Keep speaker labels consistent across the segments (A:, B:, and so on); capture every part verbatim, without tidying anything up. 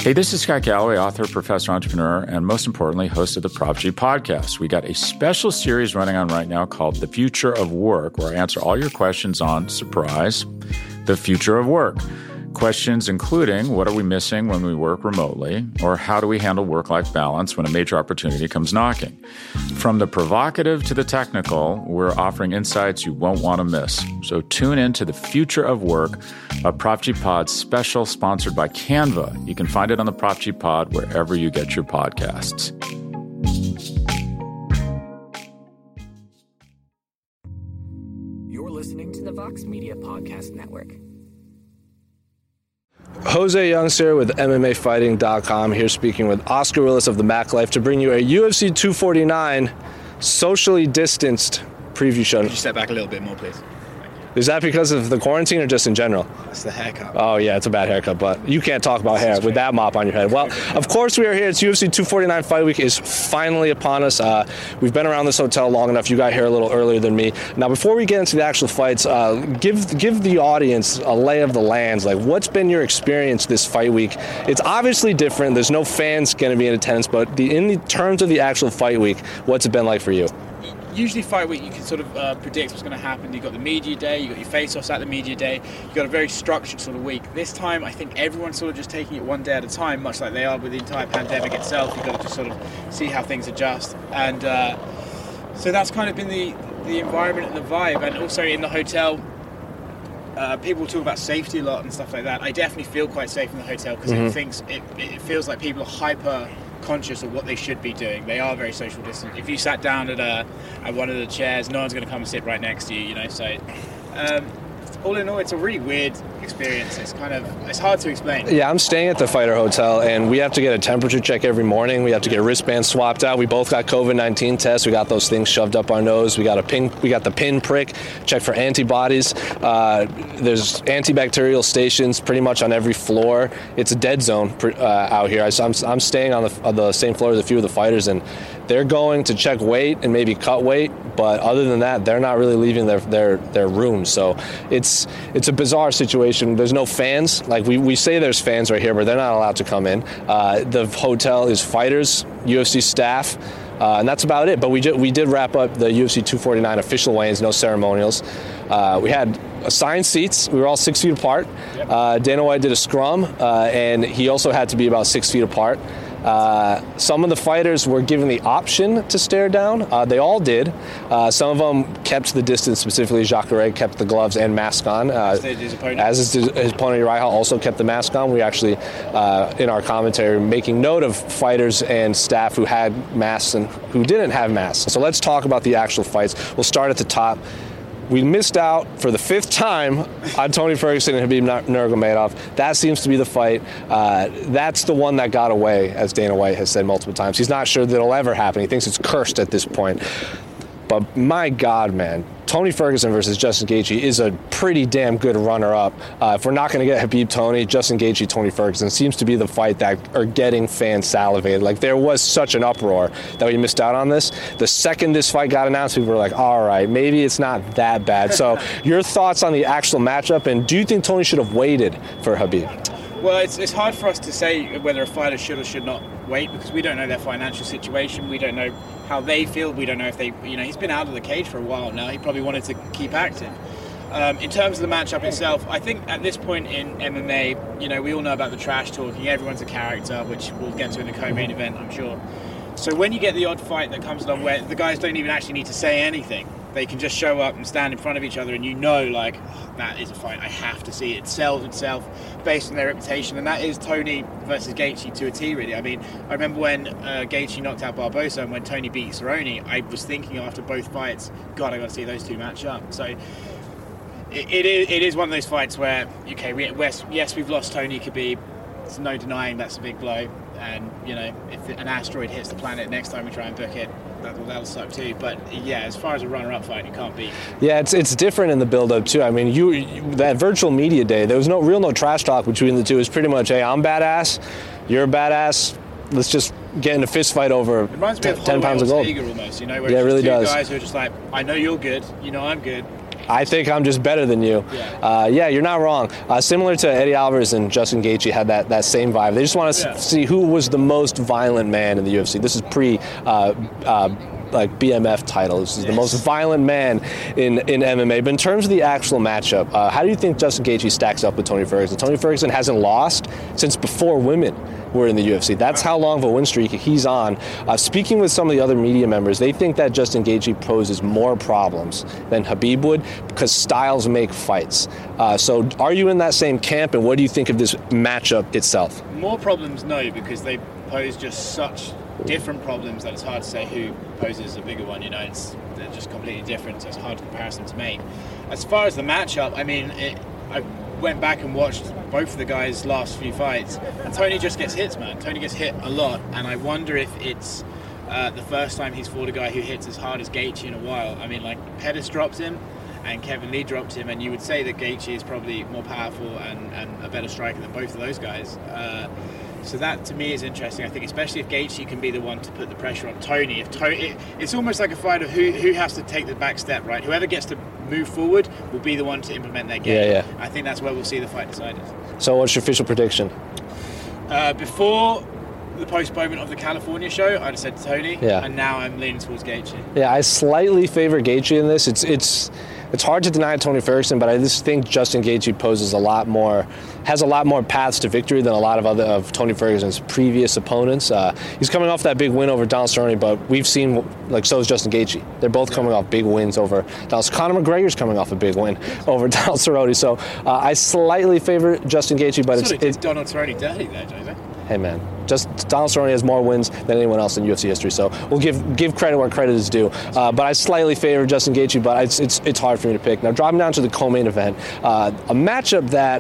A: Hey, this is Scott Galloway, author, professor, entrepreneur, and most importantly, host of the Prop G podcast. We got a special series running on right now called The Future of Work, where I answer all your questions on, surprise, the future of work. Questions including, what are we missing when we work remotely? Or how do we handle work-life balance when a major opportunity comes knocking? From the provocative to the technical, we're offering insights you won't want to miss. So tune in to The Future of Work, a Prop G Pod special sponsored by Canva. You can find it on the Prop G Pod wherever you get your podcasts.
B: You're listening to the Vox Media Podcast Network.
C: Jose Youngster with M M A Fighting dot com here speaking with Oscar Willis of the Mac Life to bring you a U F C two forty-nine socially distanced preview show.
D: Could you step back a little bit more, please?
C: Is that because of the quarantine or just in general?
D: It's the haircut.
C: Oh, yeah, it's a bad haircut, but you can't talk about hair with that mop on your head. Well, of course we are here. It's U F C two forty-nine Fight Week is finally upon us. Uh, we've been around this hotel long enough. You got here a little earlier than me. Now, before we get into the actual fights, uh, give give the audience a lay of the lands. Like, what's been your experience this fight week? It's obviously different. There's no fans going to be in attendance, but the, in the terms of the actual fight week, what's it been like for you?
D: Usually fight week, you can sort of uh, predict what's going to happen. You've got the media day, you've got your face-offs at the media day, you've got a very structured sort of week. This time, I think everyone's sort of just taking it one day at a time, much like they are with the entire pandemic itself. You've got to just sort of see how things adjust. And uh, so that's kind of been the, the environment and the vibe. And also in the hotel, uh, people talk about safety a lot and stuff like that. I definitely feel quite safe in the hotel because mm-hmm. it thinks it, it feels like people are hyper conscious of what they should be doing. They are very social distant. If you sat down at a at one of the chairs, no one's going to come and sit right next to you, you know. So um, all in all, it's a really weird experience. It's kind of, it's hard to explain.
C: Yeah, I'm staying at the Fighter Hotel, and we have to get a temperature check every morning. We have to get wristbands swapped out. We both got covid nineteen tests. We got those things shoved up our nose. We got a pin. We got the pin prick. Check for antibodies. Uh, there's antibacterial stations pretty much on every floor. It's a dead zone uh, out here. I, I'm, I'm staying on the, on the same floor as a few of the fighters, and they're going to check weight and maybe cut weight, but other than that, they're not really leaving their their, their rooms. So it's it's a bizarre situation. There's no fans. Like we, we say there's fans right here, but they're not allowed to come in. Uh, the hotel is fighters, U F C staff, uh, and that's about it. But we did, we did wrap up the U F C two forty-nine official weigh-ins, no ceremonials. Uh, we had assigned seats. We were all six feet apart. Yep. Uh, Dana White did a scrum, uh, and he also had to be about six feet apart. Uh, some of the fighters were given the option to stare down. Uh, they all did. Uh, some of them kept the distance, specifically Jacare kept the gloves and mask on. Uh, as did his opponent. As his, his opponent, Uriah also kept the mask on. We actually, uh, in our commentary, making note of fighters and staff who had masks and who didn't have masks. So let's talk about the actual fights. We'll start at the top. We missed out for the fifth time on Tony Ferguson and Khabib Nurmagomedov. That seems to be the fight. Uh, that's the one that got away, as Dana White has said multiple times. He's not sure that it'll ever happen. He thinks it's cursed at this point. But my God, man, Tony Ferguson versus Justin Gaethje is a pretty damn good runner-up. Uh, if we're not going to get Khabib Tony, Justin Gaethje, Tony Ferguson seems to be the fight that are getting fans salivated. Like, there was such an uproar that we missed out on this. The second this fight got announced, people were like, all right, maybe it's not that bad. So your thoughts on the actual matchup, and do you think Tony should have waited for Khabib?
D: Well, it's it's hard for us to say whether a fighter should or should not wait because we don't know their financial situation. We don't know how they feel. We don't know if they, you know, he's been out of the cage for a while now. He probably wanted to keep active. Um, in terms of the matchup itself, I think at this point in M M A, you know, we all know about the trash talking. Everyone's a character, which we'll get to in the co-main event, I'm sure. So when you get the odd fight that comes along where the guys don't even actually need to say anything, they can just show up and stand in front of each other and you know, like, oh, that is a fight I have to see. It sells itself based on their reputation, and that is Tony versus Gaethje to a T, really. I mean, I remember when uh, Gaethje knocked out Barbosa and when Tony beat Cerrone, I was thinking after both fights, God, I got to see those two match up. So it, it, is, it is one of those fights where, okay, we, yes, we've lost Tony Khabib. There's no denying that's a big blow. And, you know, if an asteroid hits the planet next time we try and book it, that'll, that'll suck too. But, yeah, as far as a runner-up fight, you can't beat.
C: Yeah, it's it's different in the build-up, too. I mean, you, you that virtual media day, there was no real no trash talk between the two. It was pretty much, hey, I'm badass, you're a badass, let's just get in a fist fight over
D: t-
C: ten pounds of gold.
D: Almost, you know, where
C: yeah, it really
D: two
C: does.
D: guys who are just like, I know you're good, you know I'm good,
C: I think I'm just better than you.
D: Yeah,
C: uh, yeah you're not wrong. Uh, similar to Eddie Alvarez and Justin Gaethje had that, that same vibe. They just want to
D: yeah.
C: s- see who was the most violent man in the U F C. This is pre uh, uh, like B M F title. This is yes. the most violent man in, in M M A. But in terms of the actual matchup, uh, how do you think Justin Gaethje stacks up with Tony Ferguson? Tony Ferguson hasn't lost since before women were in the U F C. That's how long of a win streak he's on. Uh, speaking with some of the other media members, they think that Justin Gaethje poses more problems than Khabib would because styles make fights. Uh, so are you in that same camp, and what do you think of this matchup itself?
D: More problems, no, because they pose just such different problems that it's hard to say who poses a bigger one. You know, it's they're just completely different, so it's a hard comparison to make. As far as the matchup, I mean, it, I went back and watched both of the guys' last few fights, and Tony just gets hits, man. Tony gets hit a lot, and I wonder if it's uh, the first time he's fought a guy who hits as hard as Gaethje in a while. I mean, like, Pettis dropped him, and Kevin Lee dropped him, and you would say that Gaethje is probably more powerful and, and a better striker than both of those guys. Uh, So that, to me, is interesting. I think especially if Gaethje can be the one to put the pressure on Tony. If Tony, it, it's almost like a fight of who who has to take the back step, right? Whoever gets to move forward will be the one to implement their game.
C: Yeah, yeah.
D: I think that's where we'll see the fight decided.
C: So what's your official prediction?
D: Uh, before the postponement of the California show, I'd have said Tony,
C: yeah.
D: and now I'm leaning towards Gaethje.
C: Yeah, I slightly favor Gaethje in this. It's it's it's hard to deny Tony Ferguson, but I just think Justin Gaethje poses a lot more, has a lot more paths to victory than a lot of other of Tony Ferguson's previous opponents. Uh, he's coming off that big win over Donald Cerrone, but we've seen, like, so is Justin Gaethje. They're both coming off big wins over Donald. Conor McGregor's coming off a big win over Donald Cerrone. So uh, I slightly favor Justin Gaethje, but
D: sort
C: it's,
D: of did
C: it's
D: Donald Cerrone dirty there, Jose.
C: Hey man, just Donald Cerrone has more wins than anyone else in U F C history, so we'll give give credit where credit is due. Uh, but I slightly favor Justin Gaethje, but it's it's it's hard for me to pick. Now, dropping down to the co-main event, uh, a matchup that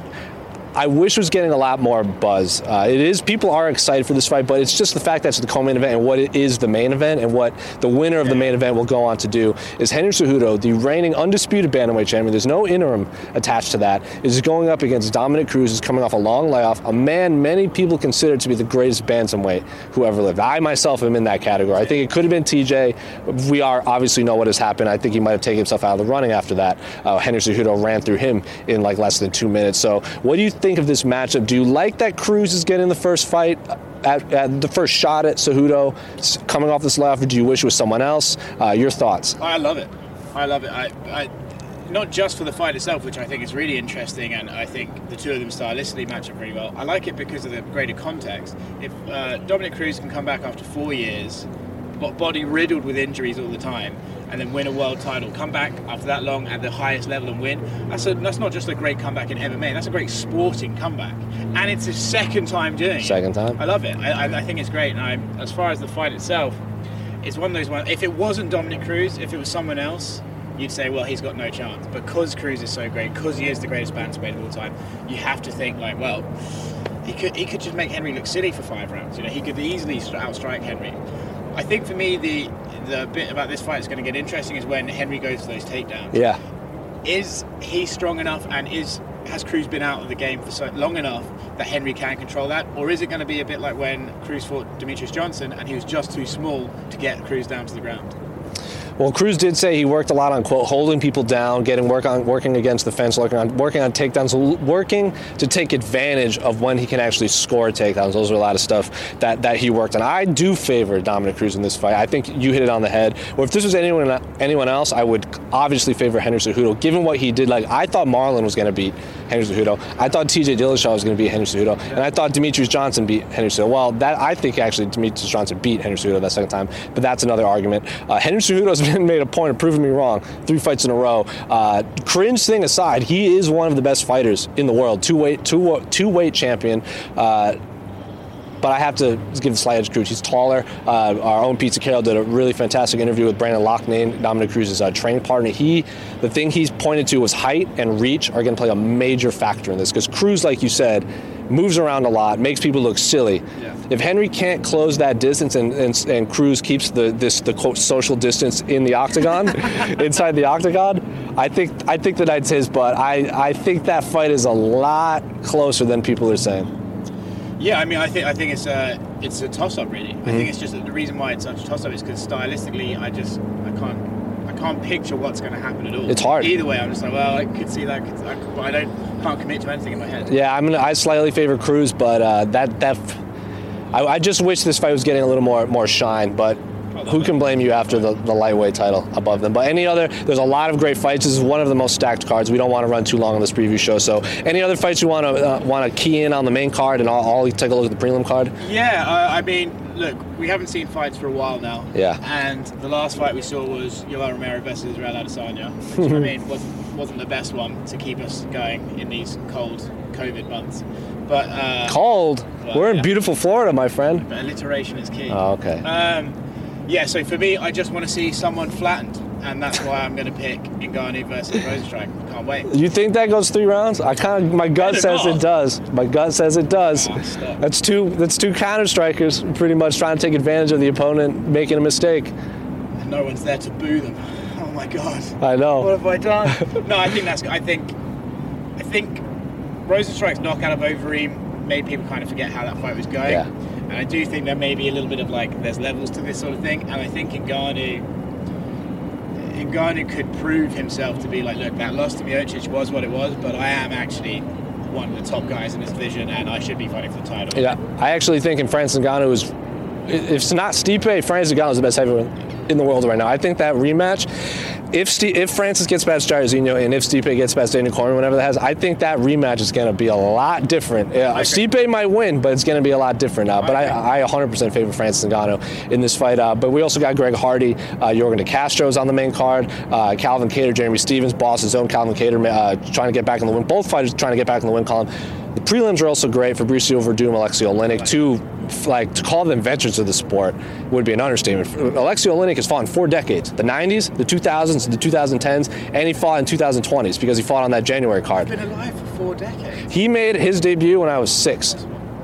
C: I wish was getting a lot more buzz. Uh, it is, people are excited for this fight, but it's just the fact that it's the co-main event and what it is the main event, and what the winner of the main event will go on to do is Henry Cejudo, the reigning undisputed bantamweight champion, there's no interim attached to that, is going up against Dominick Cruz, who's coming off a long layoff, a man many people consider to be the greatest bantamweight who ever lived. I myself am in that category. I think it could have been T J. We are obviously know what has happened. I think he might have taken himself out of the running after that. Uh, Henry Cejudo ran through him in like less than two minutes. So what do you think of this matchup? Do you like that Cruz is getting the first fight, at, at the first shot at Cejudo coming off this layoff, or do you wish it was someone else? Uh, your thoughts?
D: I love it. I love it. I, I, not just for the fight itself, which I think is really interesting, and I think the two of them stylistically match up very well. I like it because of the greater context. If uh, Dominick Cruz can come back after four years, body riddled with injuries all the time, and then win a world title, come back after that long at the highest level and win, that's a, that's not just a great comeback in M M A, that's a great sporting comeback. And it's his second time doing it.
C: Second time.
D: I love it. I, I, I think it's great. And I, as far as the fight itself, it's one of those ones, if it wasn't Dominick Cruz, if it was someone else, you'd say, well, he's got no chance. Because Cruz is so great, because he is the greatest bantamweight of all time, you have to think, like, well, he could he could just make Henry look silly for five rounds. You know, he could easily outstrike Henry. I think for me, the the bit about this fight that's going to get interesting is when Henry goes for those takedowns.
C: Yeah.
D: Is he strong enough, and is has Cruz been out of the game for so long enough that Henry can control that? Or is it going to be a bit like when Cruz fought Demetrius Johnson and he was just too small to get Cruz down to the ground?
C: Well, Cruz did say he worked a lot on, quote, holding people down, getting work on working against the fence, working on working on takedowns, working to take advantage of when he can actually score takedowns. Those are a lot of stuff that, that he worked on. I do favor Dominick Cruz in this fight. I think you hit it on the head. Or if this was anyone anyone else, I would obviously favor Henry Cejudo. Given what he did, like I thought Marlon was going to beat Henry Cejudo. I thought T J Dillashaw was going to beat Henry Cejudo, and I thought Demetrius Johnson beat Henry Cejudo. Well, that I think actually Demetrius Johnson beat Henry Cejudo that second time, but that's another argument. Uh, Henry Cejudo has been made a point of proving me wrong three fights in a row. Uh, cringe thing aside, he is one of the best fighters in the world. Two weight, two two weight champion. Uh, But I have to give the slight edge to Cruz. He's taller. Uh, our own Pizza Carroll did a really fantastic interview with Brandon Loughnane, Dominick Cruz's uh, training partner. He, the thing he's pointed to was height and reach are going to play a major factor in this, because Cruz, like you said, moves around a lot, makes people look silly.
D: Yeah.
C: If Henry can't close that distance and, and, and Cruz keeps the this the quote social distance in the octagon, inside the octagon, I think I think the night's his. But I, I think that fight is a lot closer than people are saying.
D: Yeah, I mean, I think I think it's a it's a toss-up, really. Mm-hmm. I think it's just that the reason why it's such a toss-up is because stylistically, I just I can't I can't picture what's going to happen at all.
C: It's hard.
D: Either way, I'm just like, well, I could see that, could, I, could, but I don't can't commit to anything in my head.
C: Yeah, I'm gonna, I slightly favor Cruz, but uh, that that I, I just wish this fight was getting a little more more shine, but. Who can blame you after the, the lightweight title above them? But any other, there's a lot of great fights. This is one of the most stacked cards. We don't want to run too long on this preview show. So any other fights you want to uh, want to key in on the main card, and I'll, I'll take a look at the prelim card?
D: Yeah, uh, I mean, look, we haven't seen fights for a while now.
C: Yeah.
D: And the last fight we saw was Yoel Romero versus Israel Adesanya, which I mean wasn't, wasn't the best one to keep us going in these cold COVID months. But uh,
C: Cold?
D: Well,
C: We're in
D: yeah.
C: beautiful Florida, my friend.
D: But alliteration is key.
C: Oh, okay.
D: Um, Yeah, so for me, I just want to see someone flattened, and that's why I'm going to pick Ngannou versus Rozenstruik. Can't wait.
C: You think that goes three rounds? I kind of, my gut
D: Better
C: says
D: not.
C: it does. My gut says it does.
D: Oh, stop.
C: That's two. That's two counter strikers, pretty much trying to take advantage of the opponent making a mistake.
D: And no one's there to boo them. Oh my god.
C: I know.
D: What have I done? No, I think that's. I think. I think Rozenstruik's knockout of Overeem made people kind of forget how that fight was going.
C: Yeah.
D: And I do think there may be a little bit of like there's levels to this sort of thing. And I think Ngannou, Ngannou could prove himself to be like, look, that loss to Miocic was what it was, but I am actually one of the top guys in this division, and I should be fighting for the title.
C: Yeah, I actually think in Francis Ngannou is, if it's not Stipe, Francis Ngannou is the best heavyweight in the world right now. I think that rematch, if St- if Francis gets past Jairzinho and if Stipe gets past Daniel Cormier, whenever that has, I think that rematch is going to be a lot different. Yeah, Stipe might win, but it's going to be a lot different. Uh, but I, I one hundred percent favor Francis Ngannou in this fight. Uh, but we also got Greg Hardy, uh, Jorgen De Castro's on the main card, uh, Calvin Kattar, Jeremy Stevens, Boss's own Calvin Kattar, uh, trying to get back in the win. Both fighters trying to get back in the win column. The prelims are also great. Fabricio Verdum, Alexei Oleinik, two, like, to call them veterans of the sport would be an understatement. Alexei Oleinik has fought in four decades: the nineties, the two thousands, the twenty tens, and he fought in twenty twenties because he fought on that January card.
D: He's been alive for four decades.
C: He made his debut when I was six.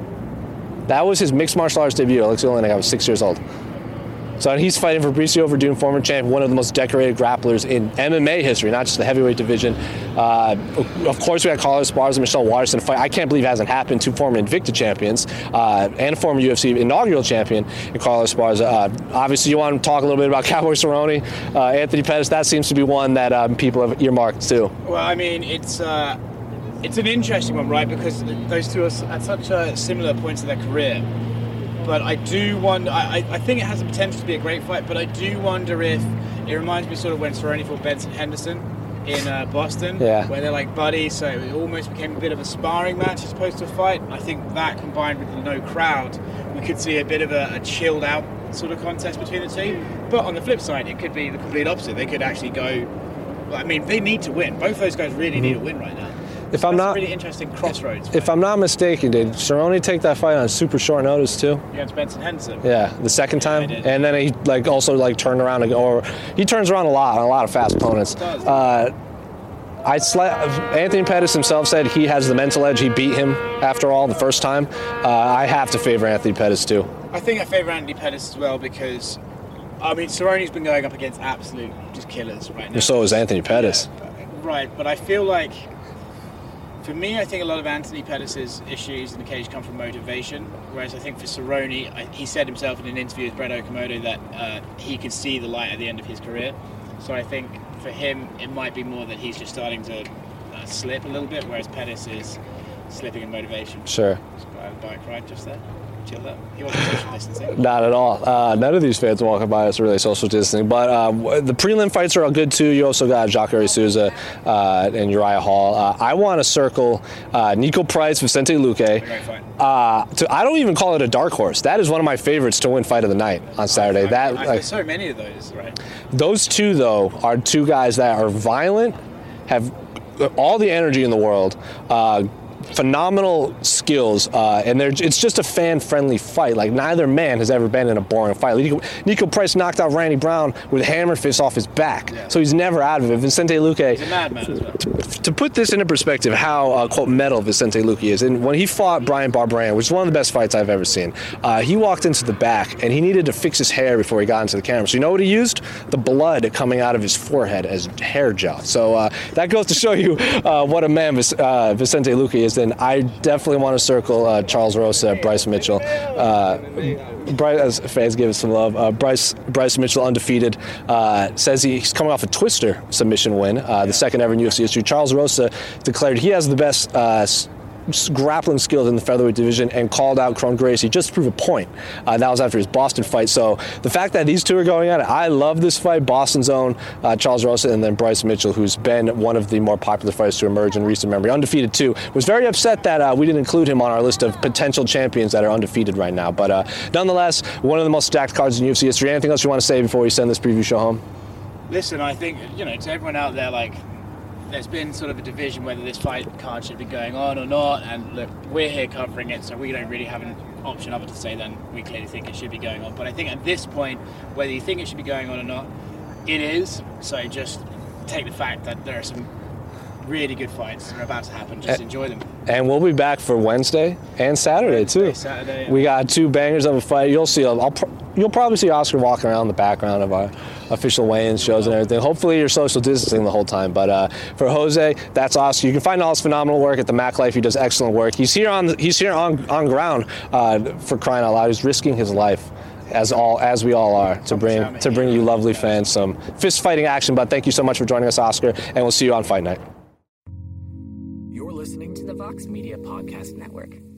C: That was his mixed martial arts debut, Alexei Oleinik. I was six years old. So he's fighting Fabricio Verdum, former champion, one of the most decorated grapplers in M M A history, not just the heavyweight division. Uh, of course, we had Carlos Esparza and Michelle Waterson fight. I can't believe it hasn't happened. Two former Invicta champions uh, and a former U F C inaugural champion in Carlos Esparza. Uh, obviously, you want to talk a little bit about Cowboy Cerrone, uh, Anthony Pettis. That seems to be one that um, people have earmarked too.
D: Well, I mean, it's uh, it's an interesting one, right? Because those two are at such uh, similar points of their career. But I do wonder, I, I think it has the potential to be a great fight, but I do wonder if, it reminds me sort of when Cerrone fought Benson Henderson in uh, Boston,
C: yeah.
D: where they're like buddies, so it almost became a bit of a sparring match as opposed to a fight. I think that combined with the no crowd, we could see a bit of a, a chilled out sort of contest between the two. But on the flip side, it could be the complete opposite. They could actually go, I mean, they need to win. Both those guys really mm-hmm. need a win right now.
C: If I'm
D: That's
C: not,
D: a really interesting crossroads.
C: If I'm not mistaken, did Cerrone take that fight on super short notice too?
D: Against Benson Henderson.
C: Yeah, the second time,
D: yeah,
C: and then he like also like turned around and, or he turns around a lot on a lot of fast opponents.
D: Does.
C: Uh, I sla- Anthony Pettis himself said he has the mental edge. He beat him after all the first time. Uh, I have to favor Anthony Pettis too.
D: I think I favor Anthony Pettis as well because, I mean, Cerrone's been going up against absolute just killers right now.
C: So is Anthony Pettis.
D: Yeah, right, but I feel like. For me, I think a lot of Anthony Pettis' issues in the cage come from motivation, whereas I think for Cerrone, I, he said himself in an interview with Brett Okamoto that uh, he could see the light at the end of his career. So I think for him, it might be more that he's just starting to uh, slip a little bit, whereas Pettis is slipping in motivation.
C: Sure.
D: I had a bike ride just there. Chilled up. He wasn't social distancing.
C: Not at all. Uh, none of these fans walking by us are really social distancing. But uh, the prelim fights are all good too. You also got Jacare Souza uh, and Uriah Hall. Uh, I want to circle uh, Nico Price, Vicente Luque.
D: Great fight.
C: Uh, to, I don't even call it a dark horse. That is one of my favorites to win fight of the night on Saturday.
D: I,
C: that
D: I,
C: like,
D: there's so many of those, right?
C: Those two though are two guys that are violent, have all the energy in the world. Uh, phenomenal skills, uh, and it's just a fan-friendly fight. Like, neither man has ever been in a boring fight. Nico, Nico Price knocked out Randy Brown with hammer fists off his back, yeah. So he's never out of it. Vicente Luque,
D: he's a madman as well.
C: To, to put this into perspective, how uh, quote metal Vicente Luque is, and when he fought Brian Barberena, which is one of the best fights I've ever seen, uh, he walked into the back and he needed to fix his hair before he got into the camera. So you know what he used? The blood coming out of his forehead as hair gel. So uh, that goes to show you uh, what a man uh, Vicente Luque is. and I definitely want to circle uh, Charles Rosa, Bryce Mitchell. Uh, Bryce, as fans give it some love. Uh, Bryce Bryce Mitchell, undefeated, uh, says he's coming off a Twister submission win, uh, the second ever in U F C history. Charles Rosa declared he has the best uh, grappling skills in the featherweight division and called out Kron Gracie just to prove a point. Uh, that was after his Boston fight. So the fact that these two are going at it, I love this fight. Boston's own uh, Charles Rosa and then Bryce Mitchell, who's been one of the more popular fighters to emerge in recent memory. Undefeated too. Was very upset that uh, we didn't include him on our list of potential champions that are undefeated right now. But uh, nonetheless, one of the most stacked cards in U F C history. Anything else you want to say before we send this preview show home?
D: Listen, I think, you know, to everyone out there, like, there's been sort of a division whether this fight card should be going on or not, and look, we're here covering it, so we don't really have an option other to say than we clearly think it should be going on. But I think at this point, whether you think it should be going on or not, it is. So just take the fact that there are some really good fights that are about to happen. Just enjoy them.
C: And we'll be back for Wednesday and Saturday
D: Wednesday,
C: too.
D: Saturday, yeah.
C: We got two bangers of a fight. You'll see. I'll, you'll probably see Oscar walking around the background of our official weigh-in shows and everything. Hopefully you're social distancing the whole time. But uh, for Jose, that's Oscar. You can find all his phenomenal work at the Mac Life. He does excellent work. He's here on the, he's here on on ground uh, for crying out loud. He's risking his life, as all as we all are, to bring to bring you lovely fans some fist fighting action. But thank you so much for joining us, Oscar, and we'll see you on Fight Night.
B: You're listening to the Vox Media Podcast Network.